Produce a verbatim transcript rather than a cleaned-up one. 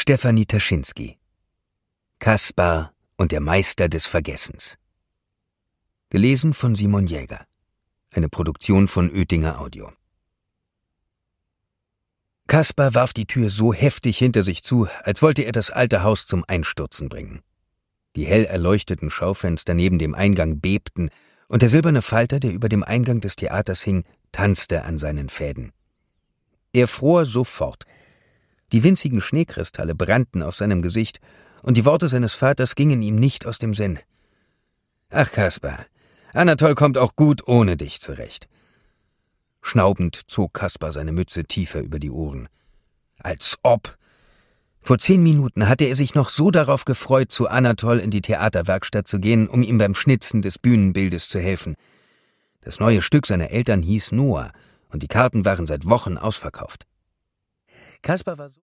Stefanie Taschinski. Kaspar und der Meister des Vergessens. Gelesen von Simon Jäger. Eine Produktion von Oetinger Audio. Kaspar warf die Tür so heftig hinter sich zu, als wollte er das alte Haus zum Einstürzen bringen. Die hell erleuchteten Schaufenster neben dem Eingang bebten, und der silberne Falter, der über dem Eingang des Theaters hing, tanzte an seinen Fäden. Er fror sofort. Die winzigen Schneekristalle brannten auf seinem Gesicht, und die Worte seines Vaters gingen ihm nicht aus dem Sinn. »Ach, Kaspar, Anatol kommt auch gut ohne dich zurecht.« Schnaubend zog Kaspar seine Mütze tiefer über die Ohren. Als ob! Vor zehn Minuten hatte er sich noch so darauf gefreut, zu Anatol in die Theaterwerkstatt zu gehen, um ihm beim Schnitzen des Bühnenbildes zu helfen. Das neue Stück seiner Eltern hieß Noah, und die Karten waren seit Wochen ausverkauft. Kaspar war so